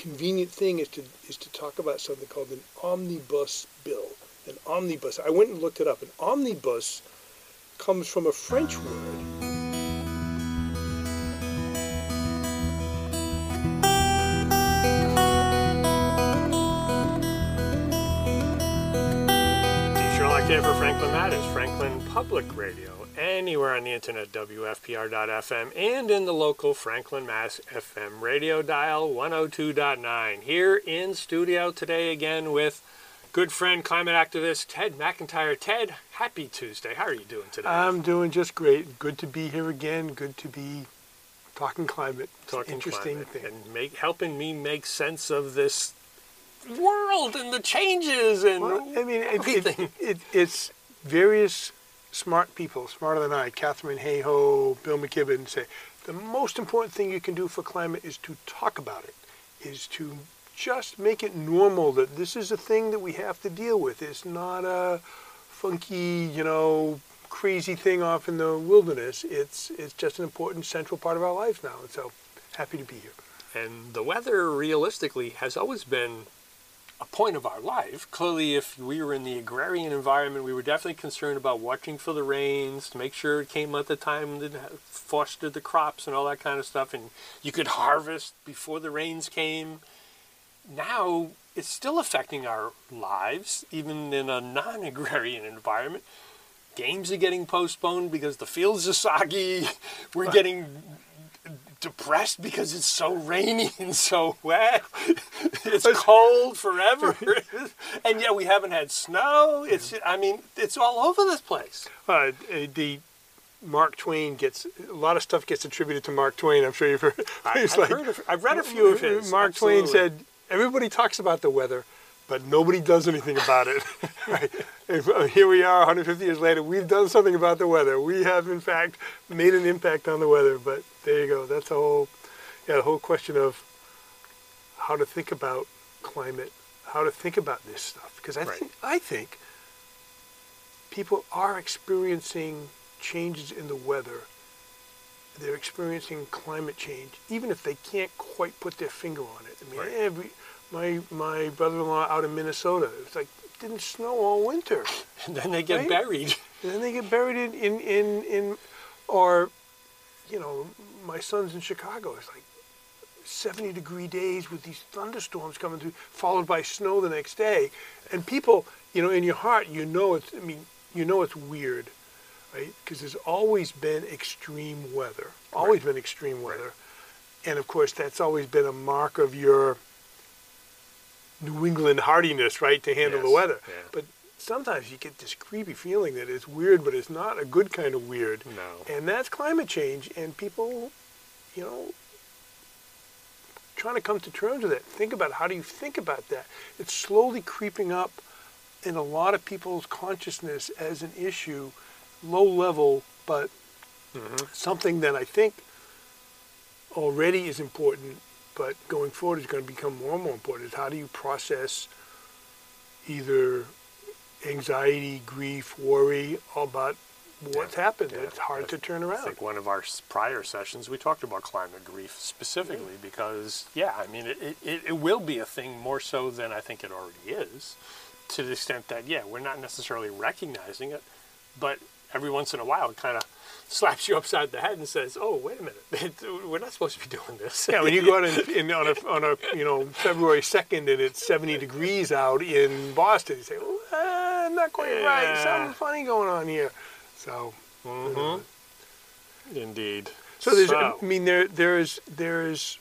convenient thing is to talk about something called an omnibus bill. An omnibus. I went and looked it up. An omnibus comes from a French word. Here for Franklin Matters, Franklin Public Radio, anywhere on the internet, WFPR.FM, and in the local Franklin, Mass. FM radio dial 102.9. Here in studio today again with good friend, climate activist Ted McIntyre. Ted, happy Tuesday. How are you doing today? I'm doing just great. Good to be here again. Good to be talking climate. Talking interesting climate thing. And helping me make sense of this world and the changes and everything. It's various smart people, smarter than I, Catherine Hayhoe, Bill McKibben, say the most important thing you can do for climate is to talk about it, is to just make it normal that this is a thing that we have to deal with. It's not a funky, crazy thing off in the wilderness. It's just an important central part of our lives now. And so happy to be here. And the weather realistically has always been a point of our life. Clearly, if we were in the agrarian environment, we were definitely concerned about watching for the rains to make sure it came at the time that fostered the crops and all that kind of stuff, and you could harvest before the rains came. Now, it's still affecting our lives, even in a non-agrarian environment. Games are getting postponed because the fields are soggy. We're getting depressed because it's so rainy and so wet. It's cold forever. And yet we haven't had snow. It's all over this place. The Mark Twain a lot of stuff gets attributed to Mark Twain. I'm sure you've heard. I've read a few of his. Mark Twain said, everybody talks about the weather, but nobody does anything about it. Right? Here we are 150 years later, we've done something about the weather. We have, in fact, made an impact on the weather, but there you go. That's the whole question of how to think about climate, how to think about this stuff. Because I think people are experiencing changes in the weather. They're experiencing climate change, even if they can't quite put their finger on it. My brother-in-law out in Minnesota, it's like, it didn't snow all winter. And then they get buried. And then they get buried in or, my son's in Chicago. It's like 70-degree days with these thunderstorms coming through, followed by snow the next day. And people, in your heart, it's weird, right? Because there's always been extreme weather. Always been extreme weather. And of course, that's always been a mark of your New England hardiness, right, to handle the weather. Yeah. But sometimes you get this creepy feeling that it's weird, but it's not a good kind of weird. No. And that's climate change, and people, trying to come to terms with it. Think about how do you think about that? It's slowly creeping up in a lot of people's consciousness as an issue, low level, but something that I think already is important, but going forward is going to become more and more important, is how do you process either anxiety, grief, worry about what's happened. It's hard to turn around. I think one of our prior sessions, we talked about climate grief specifically because, it will be a thing more so than I think it already is, to the extent that, we're not necessarily recognizing it, but every once in a while it kind of slaps you upside the head and says, "Oh, wait a minute, we're not supposed to be doing this." Yeah, when you go out on a February 2nd and it's 70 degrees out in Boston, you say, "I'm not quite right. Something funny going on here." So, indeed. So there's there's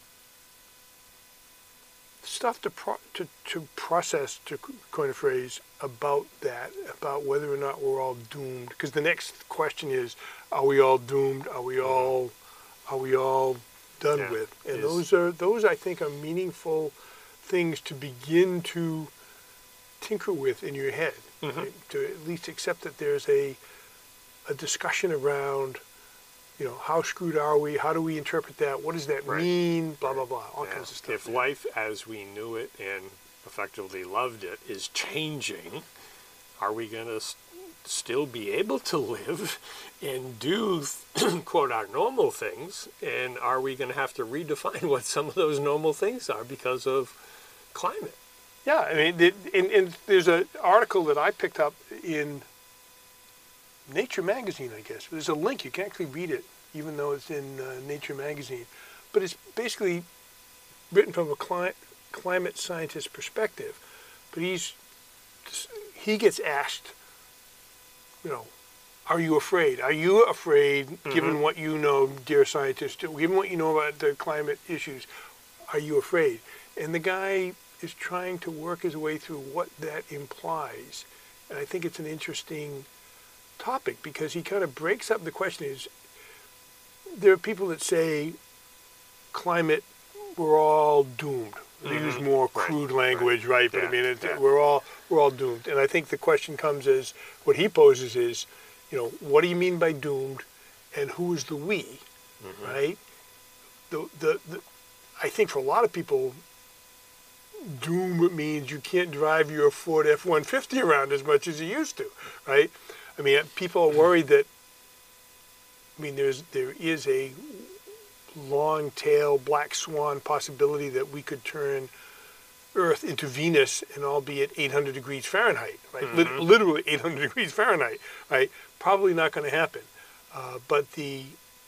stuff to process, to coin a phrase, about that, about whether or not we're all doomed. Because the next question is, are we all doomed? Are we all done with? And those I think are meaningful things to begin to tinker with in your head, right? To at least accept that there's a discussion around, how screwed are we? How do we interpret that? What does that mean? Blah, blah, blah, all kinds of stuff. If life as we knew it and effectively loved it is changing, are we going to still be able to live and do, quote, our normal things? And are we going to have to redefine what some of those normal things are because of climate? Yeah, I mean, and there's an article that I picked up in Nature magazine, I guess. There's a link. You can actually read it, even though it's in Nature magazine. But it's basically written from a climate scientist perspective. But he gets asked, you know, are you afraid? Are you afraid, given what you know, dear scientist, given what you know about the climate issues, are you afraid? And the guy is trying to work his way through what that implies. And I think it's an interesting topic because he kind of breaks up the question. Is there are people that say climate, we're all doomed. They use more crude language, right? But I mean, we're all doomed. And I think the question comes as what he poses is, you know, what do you mean by doomed, and who is the we, right? I think for a lot of people, doom means you can't drive your Ford F-150 around as much as you used to, right? I mean, people are worried that, I mean, there is a long tail black swan possibility that we could turn Earth into Venus and all be at 800 degrees Fahrenheit, right? Literally 800 degrees Fahrenheit, right? Probably not going to happen. But the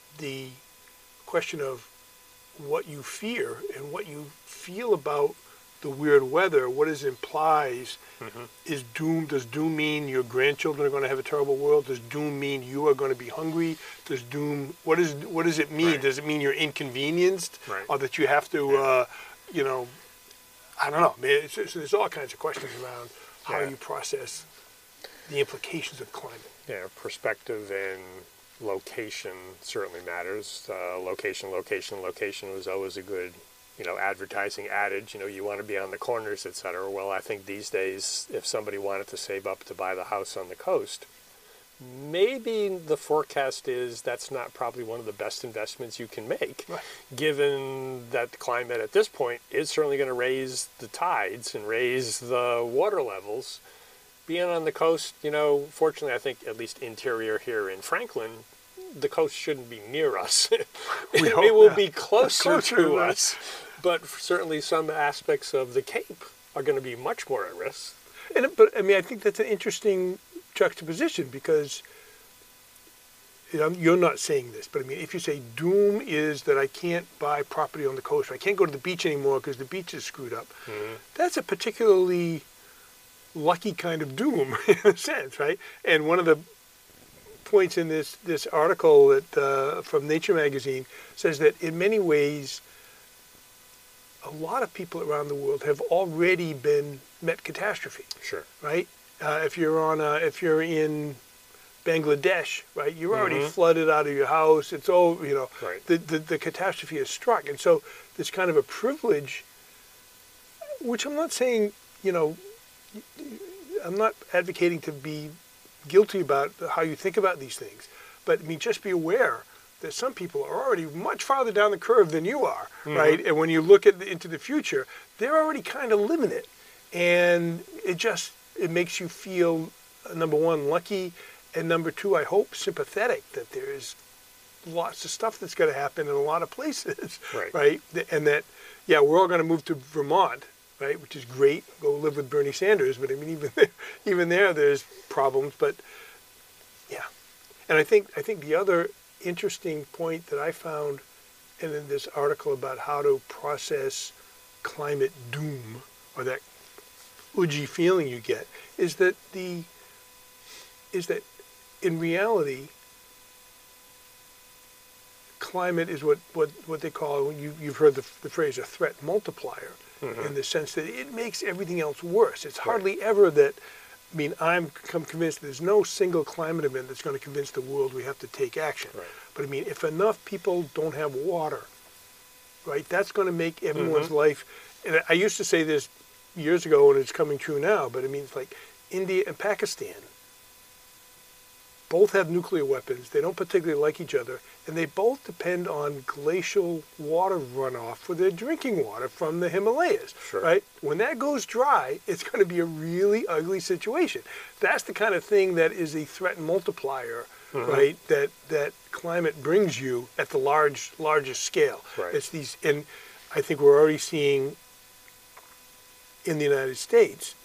question of what you fear and what you feel about the weird weather, what it implies is doom. Does doom mean your grandchildren are going to have a terrible world? Does doom mean you are going to be hungry? Does doom, what does it mean? Right. Does it mean you're inconvenienced? Right. Or that you have to, you know, I don't know. I mean, so there's all kinds of questions around how you process the implications of climate. Yeah, perspective and location certainly matters. Location was always a good, you know, advertising adage. You know, you want to be on the corners, et cetera. Well, I think these days, if somebody wanted to save up to buy the house on the coast, maybe the forecast is that's not probably one of the best investments you can make, given that the climate at this point is certainly going to raise the tides and raise the water levels. Being on the coast, you know, fortunately, I think at least interior here in Franklin, the coast shouldn't be near us. It will be closer to us, but certainly some aspects of the Cape are going to be much more at risk. But I mean, I think that's an interesting juxtaposition because, you know, you're not saying this, but I mean, if you say doom is that I can't buy property on the coast, or I can't go to the beach anymore because the beach is screwed up, that's a particularly lucky kind of doom in a sense, right? And one of the points in this article that from Nature magazine says that in many ways, a lot of people around the world have already met catastrophe. Sure. Right? If you're in Bangladesh, right, you're already flooded out of your house. It's all, you know, the catastrophe has struck. And so this kind of a privilege, which I'm not saying, you know, I'm not advocating to be guilty about how you think about these things, but I mean, just be aware that some people are already much farther down the curve than you are, right? And when you look into the future, they're already kind of living it. And it makes you feel, number one, lucky, and number two, I hope, sympathetic that there's lots of stuff that's going to happen in a lot of places, right? And that, yeah, we're all going to move to Vermont, right, which is great. Go live with Bernie Sanders, but I mean, even there, there's problems. But yeah, and I think the other interesting point that I found in this article about how to process climate doom, or that oodgy feeling you get, is that in reality, climate is what they call, you've heard the phrase, a threat multiplier, in the sense that it makes everything else worse. It's hardly ever that, I mean, I'm convinced there's no single climate event that's going to convince the world we have to take action. But I mean, if enough people don't have water, right, that's going to make everyone's life, and I used to say this years ago and it's coming true now, but I mean, it's like India and Pakistan. both have nuclear weapons. They don't particularly like each other, and they both depend on glacial water runoff for their drinking water from the Himalayas. Sure. Right? When that goes dry, it's going to be a really ugly situation. That's the kind of thing that is a threat multiplier, right? That climate brings you at the largest scale. Right. It's these, and I think we're already seeing in the United States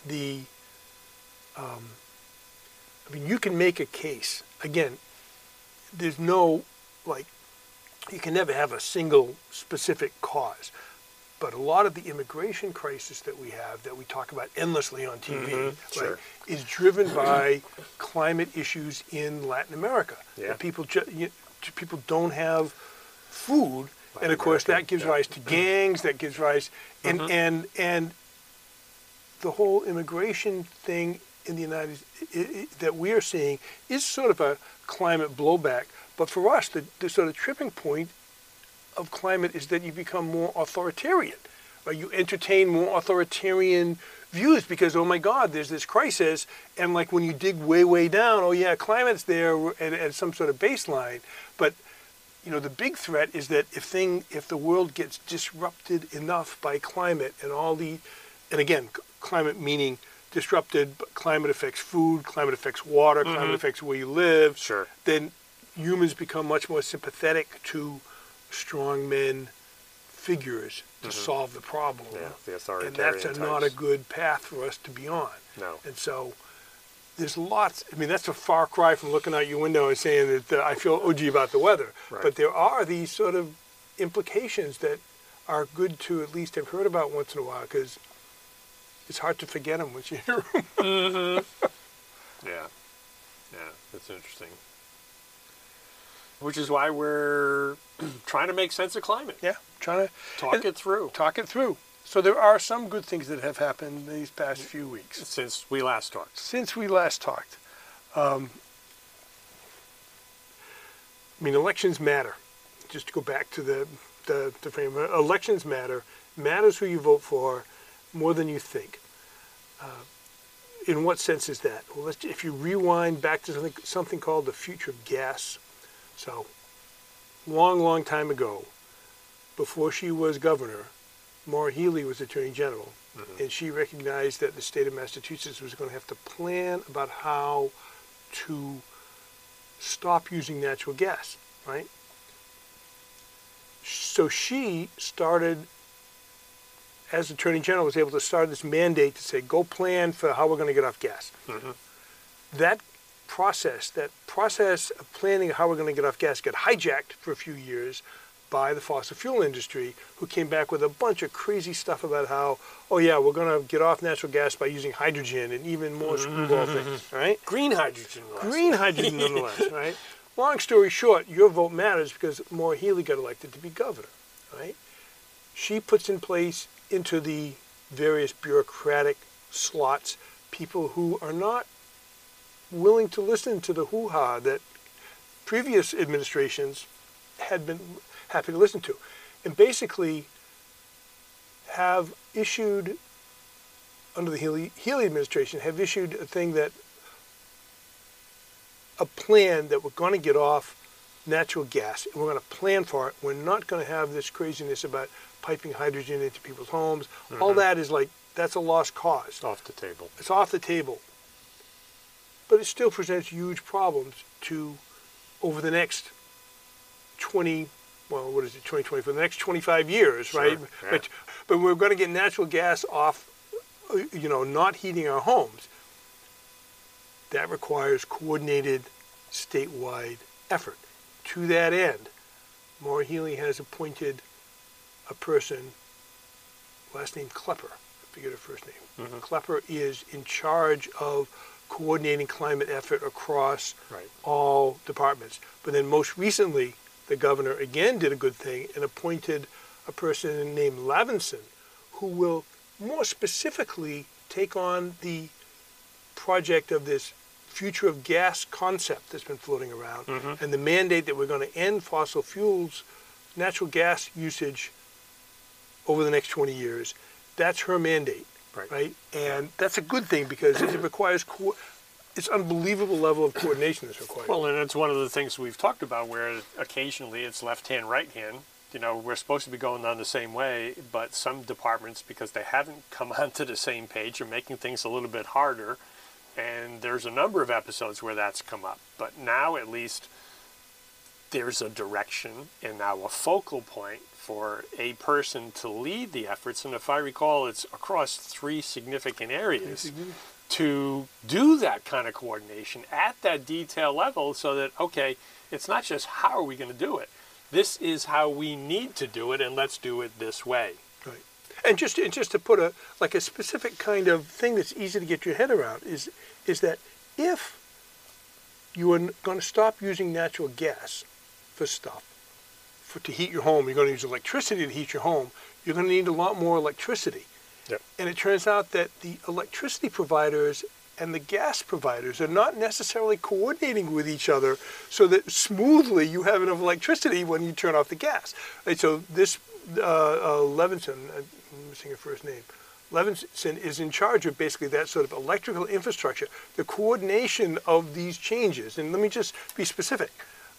I mean, you can make a case. Again, there's no, like, you can never have a single specific cause. But a lot of the immigration crisis that we have, that we talk about endlessly on TV, Sure. right, is driven by climate issues in Latin America. Yeah. People don't have food, Latin and of course America, that gives yeah. rise to gangs, that gives rise, and the whole immigration thing in the United that we are seeing is sort of a climate blowback. But for us, the sort of tripping point of climate is that you become more authoritarian, right? You entertain more authoritarian views because, oh my God, there's this crisis, and like when you dig way, way down, oh yeah, climate's there at some sort of baseline, but you know, the big threat is that if the world gets disrupted enough by climate and again, climate meaning disrupted, but climate affects food, climate affects water, climate affects where you live, Sure. then humans become much more sympathetic to strongmen figures to solve the problem. Yeah, the authoritarian And that's not a types. good path for us to be on. No. And so there's lots, I mean, that's a far cry from looking out your window and saying that I feel OG about the weather. Right. But there are these sort of implications that are good to at least have heard about once in a while, because it's hard to forget them once you hear them. Yeah. Yeah, that's interesting. Which is why we're trying to make sense of climate. Yeah, trying to Talk it through. talk it through. So there are some good things that have happened these past few weeks. Since we last talked. Since we last talked. I mean, elections matter. Just to go back to the frame, elections matter. Matters who you vote for more than you think. In what sense is that? Well, if you rewind back to something called the future of gas. So, long time ago, before she was governor, Maura Healey was Attorney General, and she recognized that the state of Massachusetts was going to have to plan about how to stop using natural gas, right? So she started, as Attorney General, was able to start this mandate to say, go plan for how we're going to get off gas. That process of planning how we're going to get off gas got hijacked for a few years by the fossil fuel industry, who came back with a bunch of crazy stuff about how, oh yeah, we're going to get off natural gas by using hydrogen and even more screwball things, right? Green hydrogen. Green hydrogen, nonetheless, right? Long story short, your vote matters because Maura Healey got elected to be governor, right? She puts in place into the various bureaucratic slots people who are not willing to listen to the hoo-ha that previous administrations had been happy to listen to, and basically have issued, under the Healey administration, have issued a plan that we're going to get off natural gas, and we're going to plan for it. We're not going to have this craziness about piping hydrogen into people's homes. All that is that's a lost cause. Off the table. It's off the table. But it still presents huge problems over the next 2020, for the next 25 years, Sure, right? yeah. But we're going to get natural gas off, not heating our homes. That requires coordinated statewide effort. To that end, Maura Healey has appointed a person, last name Klepper, I forget her first name. Klepper is in charge of coordinating climate effort across all departments. But then most recently, the governor again did a good thing and appointed a person named Lavinson, who will more specifically take on the project of this future of gas concept that's been floating around, and the mandate that we're going to end fossil fuels, natural gas usage over the next 20 years. That's her mandate, right? And that's a good thing because it requires it's unbelievable level of coordination that's required. Well, and it's one of the things we've talked about where occasionally it's left hand, right hand. You know, we're supposed to be going on the same way, but some departments, because they haven't come onto the same page, are making things a little bit harder. And there's a number of episodes where that's come up. But now at least there's a direction and now a focal point for a person to lead the efforts. And if I recall, it's across 3 significant areas to do that kind of coordination at that detail level so that, okay, it's not just how are we going to do it. This is how we need to do it, and let's do it this way. Right. And just to put a specific kind of thing that's easy to get your head around is that if you are going to stop using natural gas for stuff, to heat your home, you're going to use electricity to heat your home, you're going to need a lot more electricity. Yep. And it turns out that the electricity providers and the gas providers are not necessarily coordinating with each other so that smoothly you have enough electricity when you turn off the gas. Right, so this Levinson, I'm missing her first name, Levinson is in charge of basically that sort of electrical infrastructure, the coordination of these changes. And let me just be specific.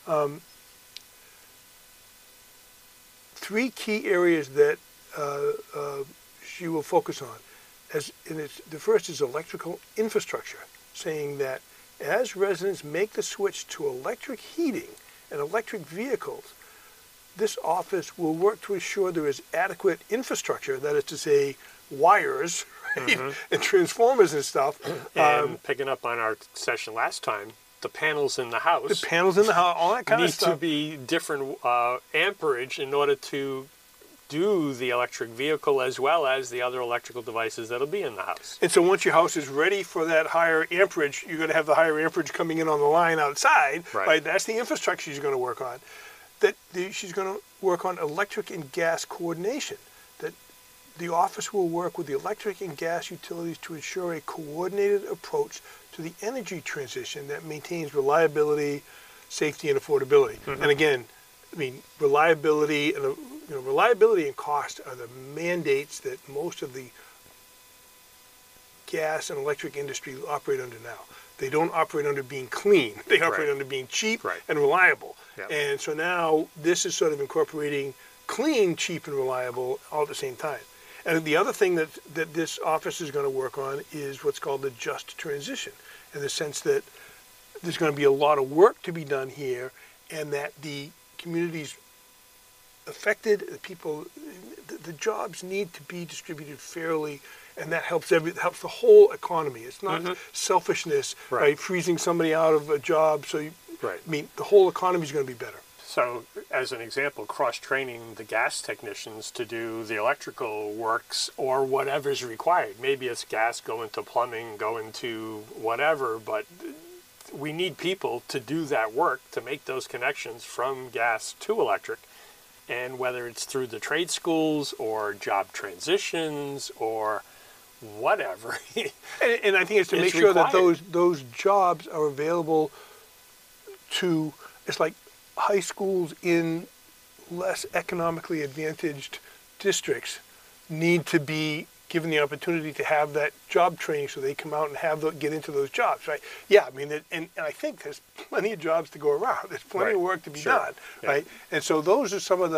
3 key areas that she will focus on. The first is electrical infrastructure, saying that as residents make the switch to electric heating and electric vehicles, this office will work to ensure there is adequate infrastructure, that is to say, wires, right? And transformers and stuff. And picking up on our session last time, the panels in the house. All that kind of stuff. Need to be different amperage in order to do the electric vehicle as well as the other electrical devices that'll be in the house. And so once your house is ready for that higher amperage, you're going to have the higher amperage coming in on the line outside. Right? That's the infrastructure she's going to work on. She's going to work on electric and gas coordination. That the office will work with the electric and gas utilities to ensure a coordinated approach to the energy transition that maintains reliability, safety, and affordability. And again, I mean, reliability and cost are the mandates that most of the gas and electric industry operate under now. They don't operate under being clean. They operate under being cheap and reliable. Yep. And so now this is sort of incorporating clean, cheap, and reliable all at the same time. And the other thing that this office is going to work on is what's called the just transition, in the sense that there's going to be a lot of work to be done here, and that the communities affected, the jobs need to be distributed fairly, and that helps the whole economy. It's not selfishness, right? Freezing somebody out of a job. So, I mean, the whole economy is going to be better. So, as an example, cross-training the gas technicians to do the electrical works or whatever's required. Maybe it's gas going to plumbing, going to whatever, but we need people to do that work, to make those connections from gas to electric. And whether it's through the trade schools or job transitions or whatever. and I think it's to make sure that those jobs are available to, it's like high schools in less economically advantaged districts need to be given the opportunity to have that job training so they come out and get into those jobs, right? Yeah, I mean, and I think there's plenty of jobs to go around. There's plenty of work to be done, right? And so those are some of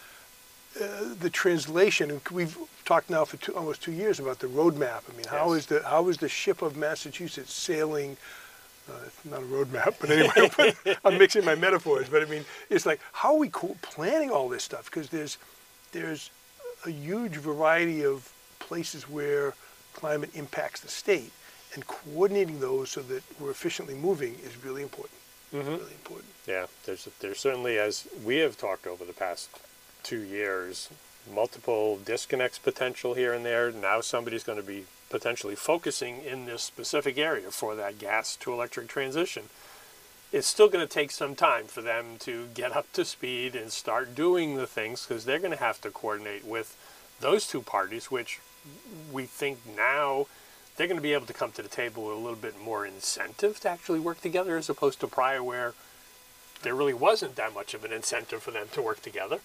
the translation. And we've talked now for almost 2 years about the roadmap. I mean, how is the ship of Massachusetts sailing? It's not a roadmap, but anyway, I'm mixing my metaphors. But I mean, it's like, how are we planning all this stuff? Because there's a huge variety of places where climate impacts the state, and coordinating those so that we're efficiently moving is really important. Really important. Yeah, there's certainly, as we have talked over the past 2 years, multiple disconnects potential here and there. Now somebody's going to be potentially focusing in this specific area for that gas to electric transition. It's still going to take some time for them to get up to speed and start doing the things, because they're going to have to coordinate with those two parties, which we think now they're going to be able to come to the table with a little bit more incentive to actually work together, as opposed to prior where there really wasn't that much of an incentive for them to work together.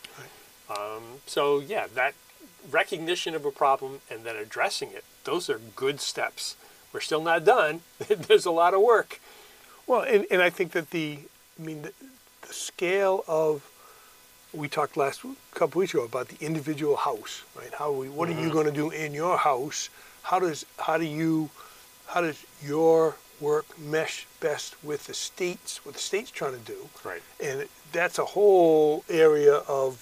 So yeah, that recognition of a problem and then addressing it, those are good steps. we're still not done. There's a lot of work. Well, and I think that the scale of, we talked couple weeks ago about the individual house, right? What are you going to do in your house? How does your work mesh best with what the state's trying to do? Right. And that's a whole area of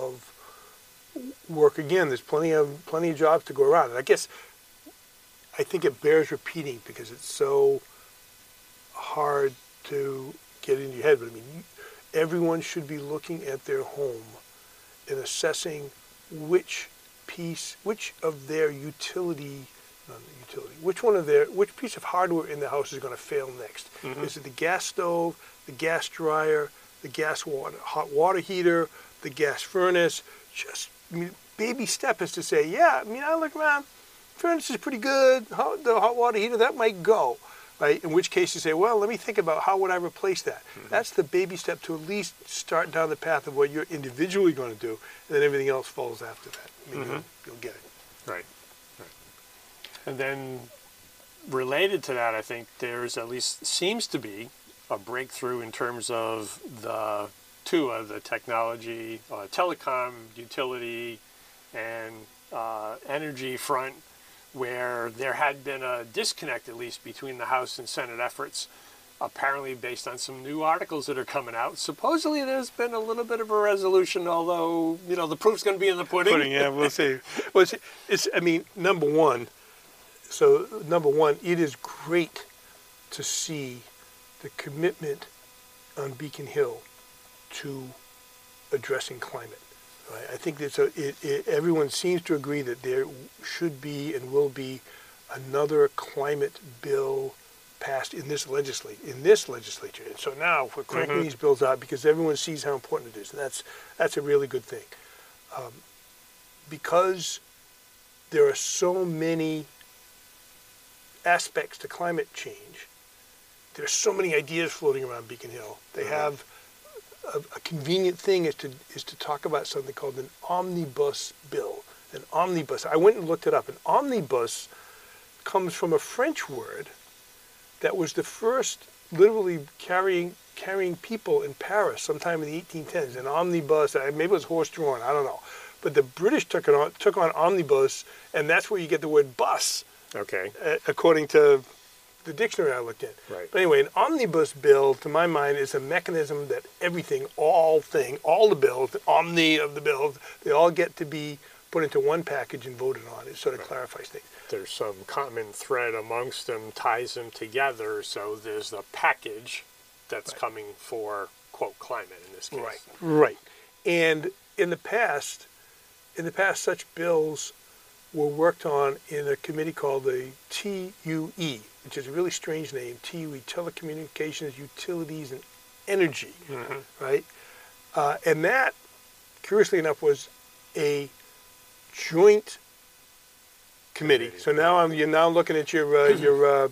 work. Again, there's plenty of jobs to go around. And I think it bears repeating because it's so hard to get into your head. But everyone should be looking at their home and assessing which piece of their which piece of hardware in the house is going to fail next. Is it the gas stove, the gas dryer, the hot water heater, the gas furnace? Just baby step is to say, I look around, furnace is pretty good, the hot water heater, that might go. Right? In which case you say, well, let me think about how would I replace that. That's the baby step to at least start down the path of what you're individually going to do, and then everything else falls after that. You'll get it. Right. And then related to that, I think there's at least seems to be a breakthrough in terms of the technology, telecom, utility, and energy front, where there had been a disconnect, at least, between the House and Senate efforts, apparently based on some new articles that are coming out. Supposedly there's been a little bit of a resolution, although, the proof's going to be in the pudding. Yeah, we'll see. Well, number one, it is great to see the commitment on Beacon Hill to addressing climate. Right? I think everyone seems to agree that there should be and will be another climate bill passed in this legislature. And so now we're cranking these bills out because everyone sees how important it is, and that's a really good thing. Because there are so many aspects to climate change, there's so many ideas floating around Beacon Hill. They have a convenient thing is to talk about something called an omnibus bill. An omnibus. I went and looked it up. An omnibus comes from a French word that was the first literally carrying people in Paris sometime in the 1810s. An omnibus, maybe it was horse-drawn, I don't know. But the British took on omnibus, and that's where you get the word bus. Okay. According to the dictionary I looked at. Right. But anyway, an omnibus bill, to my mind, is a mechanism that all the bills, the omni of the bills, they all get to be put into one package and voted on. It sort of clarifies things. There's some common thread amongst them, ties them together, so there's the package that's coming for, quote, climate in this case. Right. And in the past, such bills were worked on in a committee called the TUE, which is a really strange name, TUE, Telecommunications, Utilities, and Energy, right? And that, curiously enough, was a joint committee. So now you're now looking at your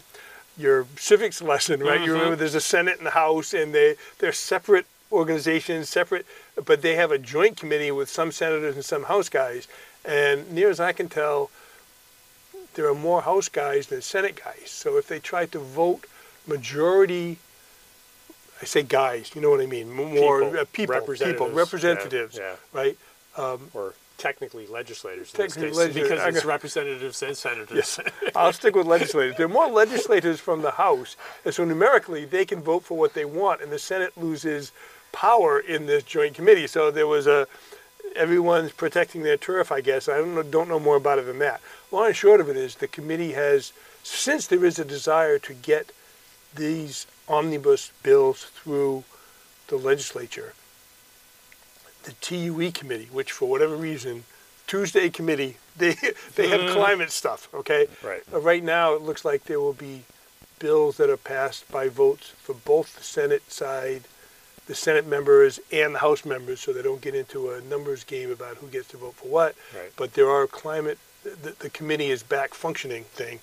civics lesson, right? You remember there's a Senate and the House, and they're separate organizations, but they have a joint committee with some senators and some House guys. And near as I can tell, there are more House guys than Senate guys. So if they try to vote majority, I say guys, you know what I mean, more people, representatives, right? Or technically legislators in this case, because it's representatives and senators. Yes. I'll stick with legislators. There are more legislators from the House, and so numerically they can vote for what they want, and the Senate loses power in this joint committee. So there was everyone's protecting their turf, I guess. I don't know more about it than that. Long and short of it is the committee has, since there is a desire to get these omnibus bills through the legislature, the TUE committee, which for whatever reason, Tuesday committee, they have climate stuff, okay? Right. Right now it looks like there will be bills that are passed by votes for both the Senate side, the Senate members and the House members, so they don't get into a numbers game about who gets to vote for what. Right. But there are the committee is back functioning thing,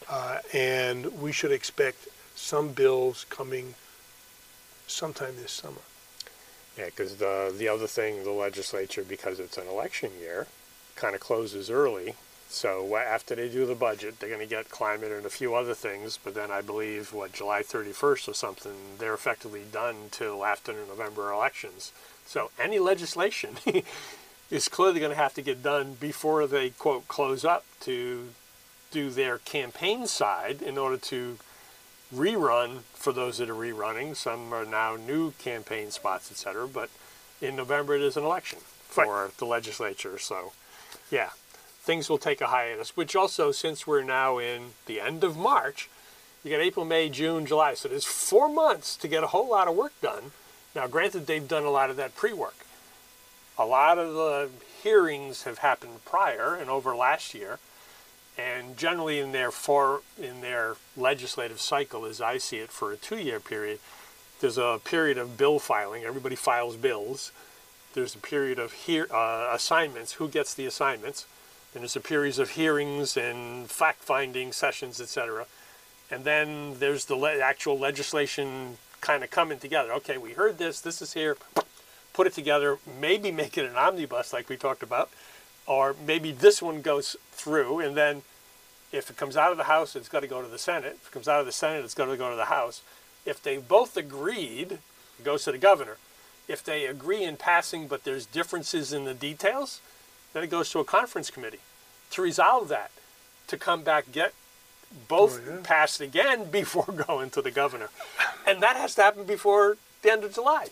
and we should expect some bills coming sometime this summer. Yeah, because the other thing, the legislature, because it's an election year, kind of closes early. So after they do the budget, they're going to get climate and a few other things. But then I believe, July 31st or something, they're effectively done till after the November elections. So any legislation is clearly going to have to get done before they, quote, close up to do their campaign side in order to rerun for those that are rerunning. Some are now new campaign spots, etc. But in November, it is an election for the legislature. So, yeah, things will take a hiatus, which also, since we're now in the end of March, you got April, May, June, July. So there's 4 months to get a whole lot of work done. Now, granted, they've done a lot of that pre-work. A lot of the hearings have happened prior and over last year. And generally in their legislative cycle, as I see it, for a 2-year period, there's a period of bill filing. Everybody files bills. There's a period of assignments. Who gets the assignments? Then there's a period of hearings and fact-finding sessions, etc. And then there's the actual legislation kind of coming together. Okay, we heard this. This is here. Put it together. Maybe make it an omnibus like we talked about. Or maybe this one goes through, and then if it comes out of the House, it's got to go to the Senate. If it comes out of the Senate, it's got to go to the House. If they both agreed, it goes to the governor. If they agree in passing, but there's differences in the details, then it goes to a conference committee to resolve that, to come back, get both passed again before going to the governor. And that has to happen before the end of July.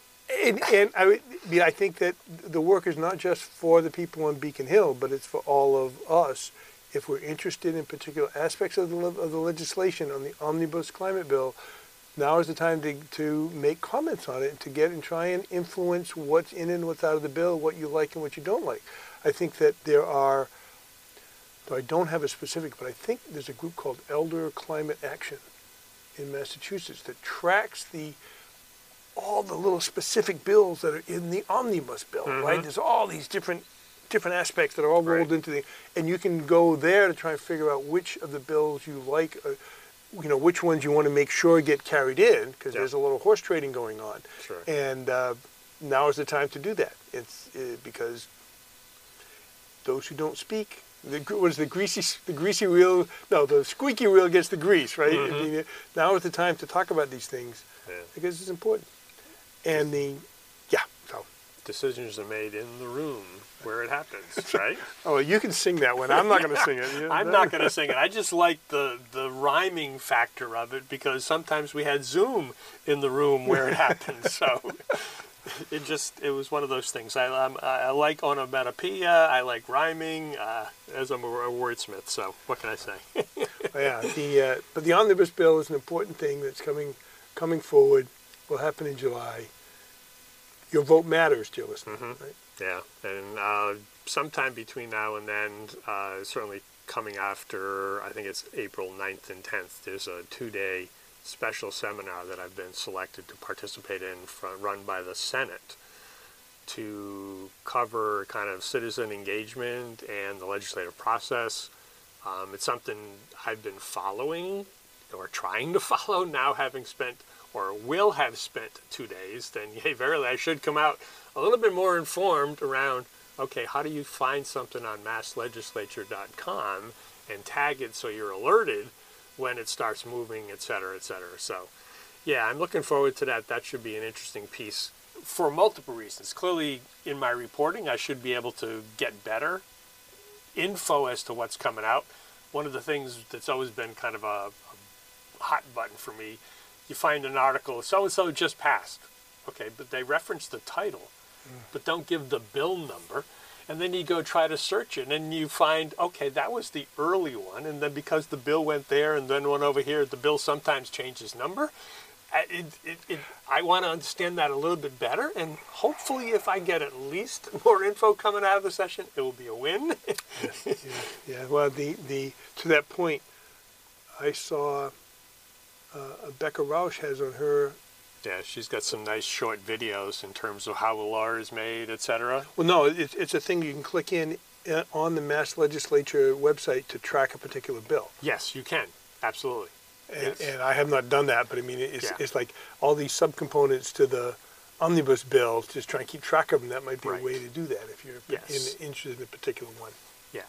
And I think that the work is not just for the people on Beacon Hill, but it's for all of us. If we're interested in particular aspects of the legislation on the omnibus climate bill, now is the time to make comments on it and to get and try and influence what's in and what's out of the bill, what you like and what you don't like. I think that there are, though I don't have a specific, but I think there's a group called Elder Climate Action in Massachusetts that tracks all the little specific bills that are in the omnibus bill, right? There's all these different aspects that are all rolled into and you can go there to try and figure out which of the bills you like, which ones you want to make sure get carried in, because there's a little horse trading going on. Sure. And now is the time to do that. It's because those who don't speak, the greasy wheel? No, the squeaky wheel gets the grease, right? Now is the time to talk about these things because it's important. And decisions are made in the room where it happens, right? Oh, you can sing that one. I'm not going to sing it. I'm not going to sing it. I just like the rhyming factor of it, because sometimes we had Zoom in the room where it happened. So it was one of those things. I like onomatopoeia. I like rhyming. As I'm a wordsmith, so what can I say? But the omnibus bill is an important thing that's coming forward. Will happen in July. Your vote matters, dear listener. Right? Yeah, and sometime between now and then, certainly coming after, I think it's April 9th and 10th, there's a 2-day special seminar that I've been selected to participate in, run by the Senate, to cover kind of citizen engagement and the legislative process. It's something I've been following or trying to follow now, having spent or will have spent 2 days. Then, yea, verily, I should come out a little bit more informed around, okay, how do you find something on masslegislature.com and tag it so you're alerted when it starts moving, et cetera, et cetera. So, yeah, I'm looking forward to that. That should be an interesting piece for multiple reasons. Clearly, in my reporting, I should be able to get better info as to what's coming out. One of the things that's always been kind of a hot button for me, you find an article, so-and-so just passed. Okay, but they reference the title, but don't give the bill number. And then you go try to search it, and you find, okay, that was the early one, and then because the bill went there and then went over here, the bill sometimes changes number. I want to understand that a little bit better, and hopefully if I get at least more info coming out of the session, it will be a win. Yeah. Well, to that point, I saw Becca Rausch has on her. Yeah, she's got some nice short videos in terms of how the law is made, etc. Well, no, it's a thing you can click in on the Mass Legislature website to track a particular bill. Yes, you can. Absolutely. And I have not done that, but I mean, it's like all these subcomponents to the omnibus bill, just trying to keep track of them. That might be a way to do that if you're interested in a particular one. Yeah.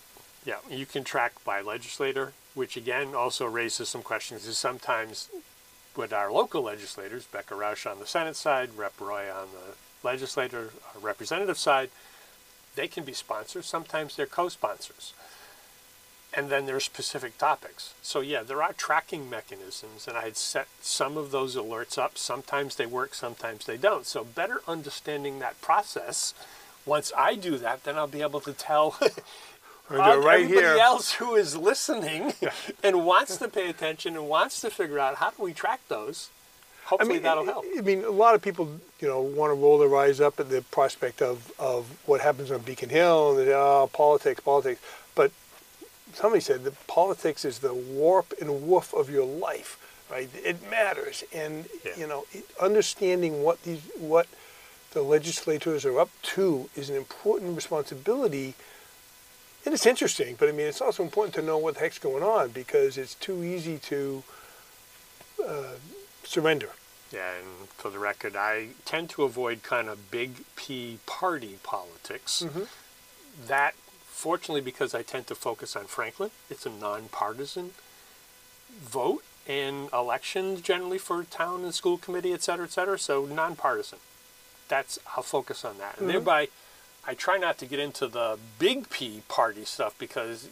Yeah, you can track by legislator, which again also raises some questions. Is sometimes with our local legislators, Becca Rausch on the Senate side, Rep. Roy on the legislator, representative side, they can be sponsors. Sometimes they're co-sponsors. And then there's specific topics. So yeah, there are tracking mechanisms, and I had set some of those alerts up. Sometimes they work, sometimes they don't. So better understanding that process. Once I do that, then I'll be able to tell everybody else who is listening and wants to pay attention and wants to figure out how do we track those. Hopefully that'll help. I mean, a lot of people, want to roll their eyes up at the prospect of what happens on Beacon Hill and politics. But somebody said that politics is the warp and woof of your life, right? It matters, and understanding what the legislators are up to is an important responsibility. And it's interesting, but I mean, it's also important to know what the heck's going on, because it's too easy to surrender. Yeah, and for the record, I tend to avoid kind of big P party politics. Mm-hmm. That, fortunately, because I tend to focus on Franklin, it's a nonpartisan vote and elections generally for town and school committee, et cetera, so nonpartisan. I'll focus on that. And thereby, I try not to get into the big P party stuff because,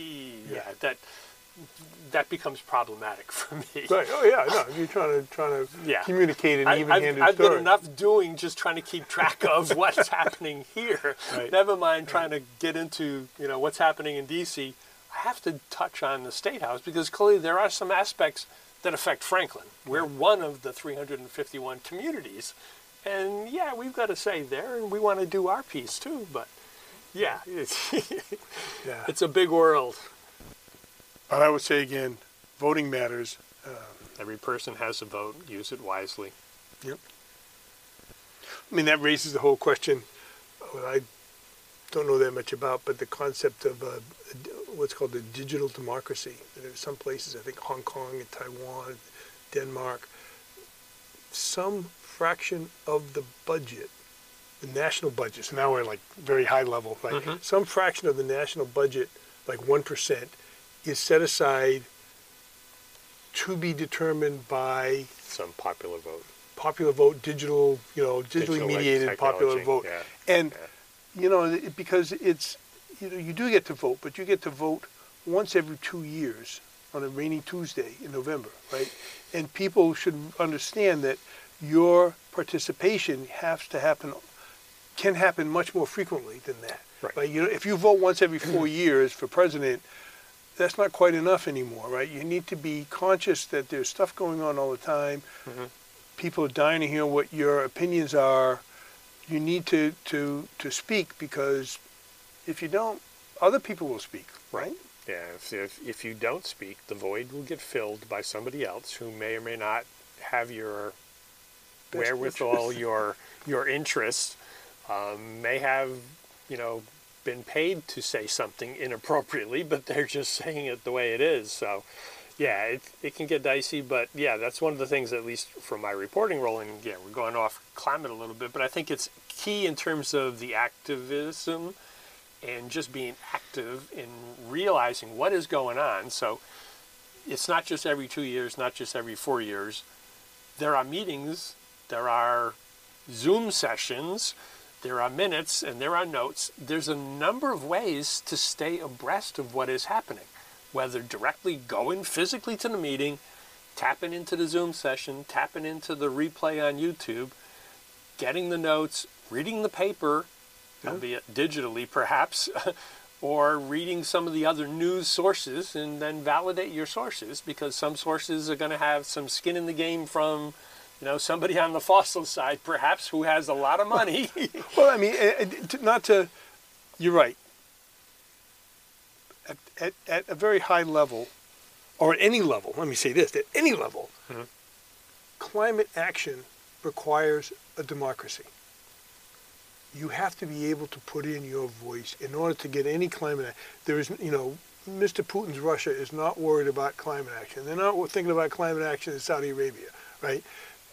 that becomes problematic for me. Right. Oh yeah. No, you're trying to communicate an even-handed story. I've got enough doing just trying to keep track of what's happening here. Right. Never mind trying to get into what's happening in D.C. I have to touch on the State House because clearly there are some aspects that affect Franklin. We're one of the 351 communities, and we've got to say there, and we want to do our piece too. But it's a big world. But I would say again, voting matters. Every person has a vote. Use it wisely. Yep. I mean, that raises the whole question, I don't know that much about, but the concept of what's called a digital democracy. There are some places, I think Hong Kong and Taiwan, Denmark, some fraction of the budget, the national budget, so now we're like very high level, right? Mm-hmm. Some fraction of the national budget, like 1%, is set aside to be determined by some popular vote, digital, digitally mediated popular vote. Yeah. And, because it's, you do get to vote, but you get to vote once every 2 years on a rainy Tuesday in November, right? And people should understand that your participation can happen much more frequently than that. Right? If you vote once every 4 years for president, that's not quite enough anymore, right? You need to be conscious that there's stuff going on all the time. Mm-hmm. People are dying to hear what your opinions are. You need to speak, because if you don't, other people will speak, right? Yeah, if you don't speak, the void will get filled by somebody else who may or may not have your wherewithal, your interests, may have, been paid to say something inappropriately, but they're just saying it the way it is. So, it can get dicey, but that's one of the things, at least from my reporting role, and we're going off climate a little bit, but I think it's key in terms of the activism and just being active in realizing what is going on. So it's not just every 2 years, not just every 4 years. There are meetings, there are Zoom sessions, there are minutes, and there are notes. There's a number of ways to stay abreast of what is happening, whether directly going physically to the meeting, tapping into the Zoom session, tapping into the replay on YouTube, getting the notes, reading the paper, albeit digitally perhaps, or reading some of the other news sources, and then validate your sources, because some sources are going to have some skin in the game from somebody on the fossil side, perhaps, who has a lot of money. Well, I mean, you're right. At a very high level, or at any level, let me say this, at any level, mm-hmm. climate action requires a democracy. You have to be able to put in your voice in order to get any climate action. There is, Mr. Putin's Russia is not worried about climate action. They're not thinking about climate action in Saudi Arabia, right?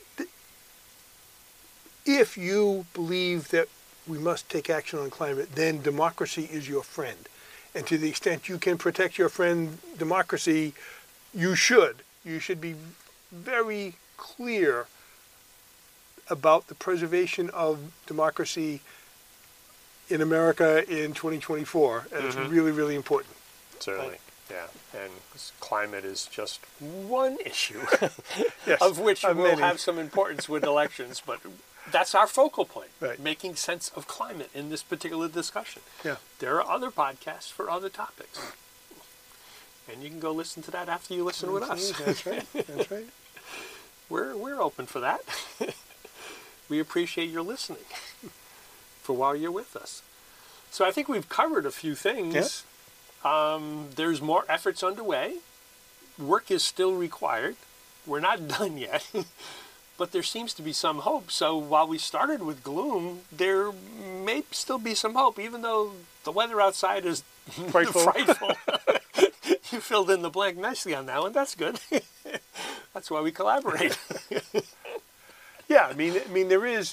If you believe that we must take action on climate, then democracy is your friend. And to the extent you can protect your friend democracy, you should. You should be very clear about the preservation of democracy in America in 2024. And it's really, really important. Certainly. Yeah, and climate is just one issue, Yes, of which will many. have some importance with elections, but that's our focal point, Right. making sense of climate in this particular discussion. Yeah. There are other podcasts for other topics, and you can go listen to that after you listen with us. That's right. That's right. We're open for that. We appreciate your listening for while you're with us. So I think we've covered a few things. Yeah. There's more efforts underway. Work is still required. We're not done yet, but there seems to be some hope. So while we started with gloom, there may still be some hope, even though the weather outside is frightful. You filled in the blank nicely on that one. That's good. That's why we collaborate. Yeah, I mean,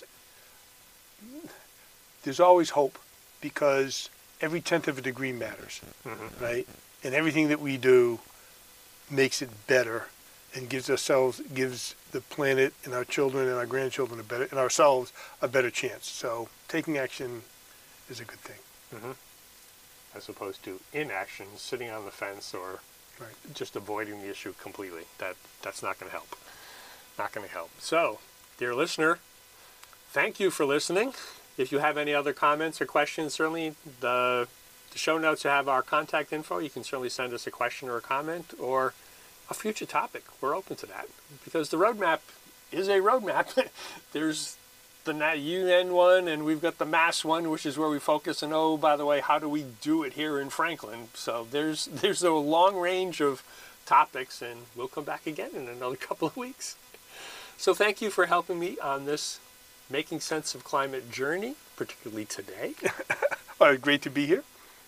there's always hope, because every tenth of a degree matters, right? And everything that we do makes it better, and gives the planet and our children and our grandchildren and ourselves a better chance. So taking action is a good thing. As opposed to inaction, sitting on the fence, or just avoiding the issue completely. That's not going to help. Not going to help. So, dear listener, thank you for listening. If you have any other comments or questions, certainly the show notes have our contact info. You can certainly send us a question or a comment or a future topic. We're open to that, because the roadmap is a roadmap. There's the UN one, and we've got the mass one, which is where we focus. And oh, by the way, how do we do it here in Franklin? So there's a long range of topics, and we'll come back again in another couple of weeks. So thank you for helping me on this Making Sense of Climate journey, particularly today. Great to be here.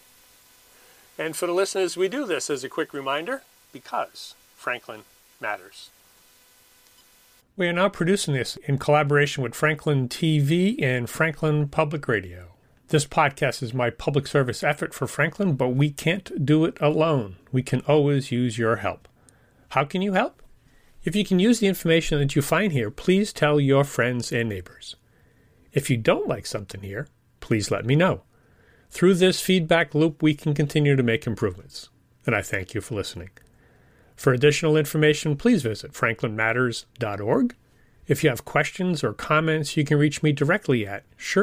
And for the listeners, we do this as a quick reminder because Franklin matters. We are now producing this in collaboration with Franklin TV and Franklin Public Radio. This podcast is my public service effort for Franklin, but we can't do it alone. We can always use your help. How can you help? If you can use the information that you find here, please tell your friends and neighbors. If you don't like something here, please let me know. Through this feedback loop, we can continue to make improvements. And I thank you for listening. For additional information, please visit franklinmatters.org. If you have questions or comments, you can reach me directly at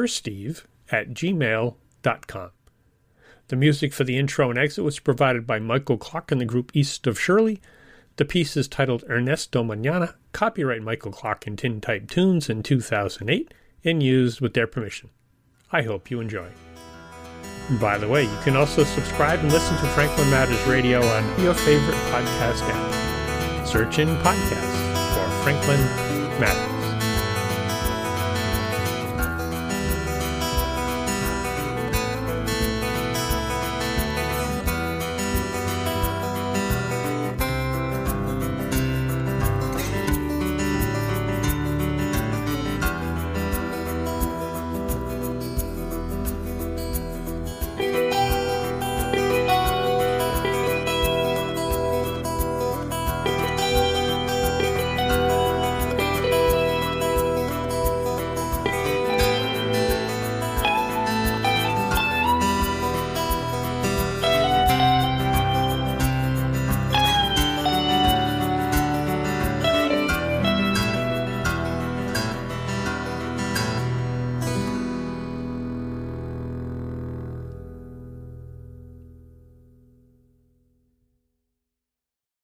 suresteve@gmail.com. The music for the intro and exit was provided by Michael Clark and the group East of Shirley. The piece is titled Ernesto Mañana, copyright Michael Clark and Tintype Tunes in 2008, and used with their permission. I hope you enjoy. And by the way, you can also subscribe and listen to Franklin Matters Radio on your favorite podcast app. Search in podcasts for Franklin Matters.